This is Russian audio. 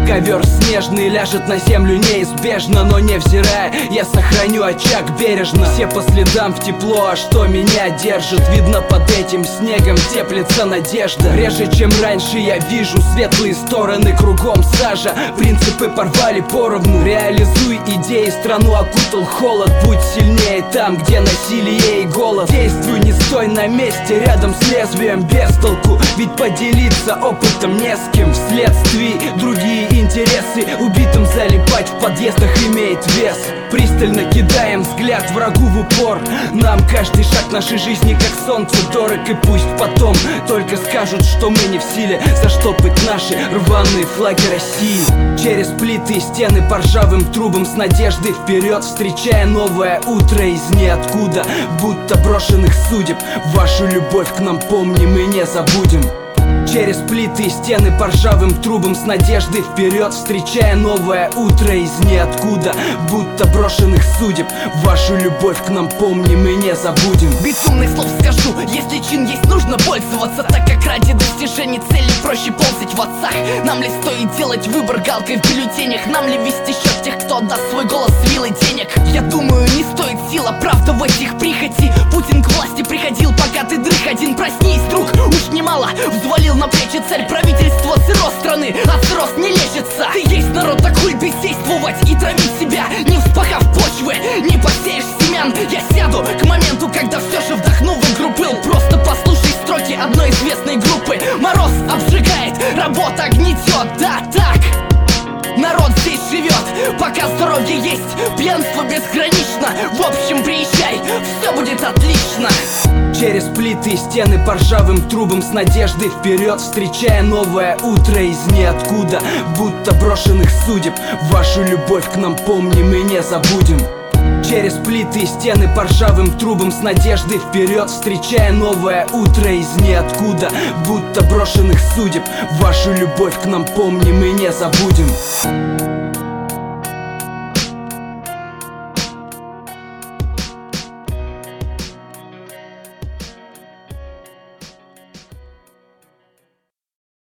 Ковер снежный ляжет на землю неизбежно, но невзирая, я сохраню очаг бережно. Все по следам в тепло, а что меня держит? Видно, под этим снегом теплится надежда. Реже, чем раньше, я вижу светлые стороны, кругом сажа. Принципы порвали поровну. Реализуй идеи, страну окутал холод. Будь сильнее там, где насилие и голод. Действуй, не стой на месте, рядом с лезвием без толку. Ведь поделиться опытом не с кем. Вследствие другие интересы. Убитым залипать в подъездах имеет вес. Пристально кидаем взгляд врагу в упор. Нам каждый шаг нашей жизни как солнце дорог. И пусть потом только скажут, что мы не в силе заштопать наши рваные флаги России. Через плиты и стены по ржавым трубам с надеждой вперед, встречая новое утро из ниоткуда, будто брошенных судеб. Вашу любовь к нам помним и не забудем. Через плиты и стены по ржавым трубам с надеждой вперед, встречая новое утро из ниоткуда, будто брошенных судеб. Вашу любовь к нам помним и не забудем. Безумных слов скажу, если чин есть, нужно пользоваться. Так как ради достижения цели проще ползать в отцах. Нам ли стоит делать выбор галкой в бюллетенях? Нам ли вести счет тех, кто отдаст свой голос с вилой денег? Я думаю, не стоит сил оправдывать их прихоти. Путин к власти приходил, пока ты дрых один. Проснись, друг, уж немало взвалил на плечи цель правительства сырос страны, а сырос не лечится. Ты есть народ, так хуй бездействовать и травить себя, не вспахав почвы, не посеешь семян. Я сяду к моменту, когда все же вдохну в игру пыл. Просто послушай строки одной известной группы. Мороз обжигает, работа гнетет, да так народ здесь живет, пока здоровье есть, пьянство безгранично. В общем, приезжай, все будет отлично. Через плиты и стены по ржавым трубам с надеждой вперед, встречая новое утро из ниоткуда, будто брошенных судеб. Вашу любовь к нам помним и не забудем. Через плиты и стены по ржавым трубам с надеждой вперед, встречая новое утро из ниоткуда, будто брошенных судеб. Вашу любовь к нам помним и не забудем.